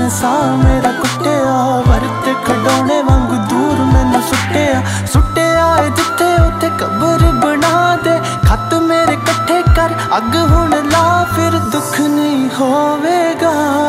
ने सा मेरा कुटिया, वरते खडौने वांग दूर मैनू सुटिया। सुटिया जिथे उथे कबर बना दे, खत मेरे कट्ठे कर अग हुण ला, फिर दुख नहीं होवेगा।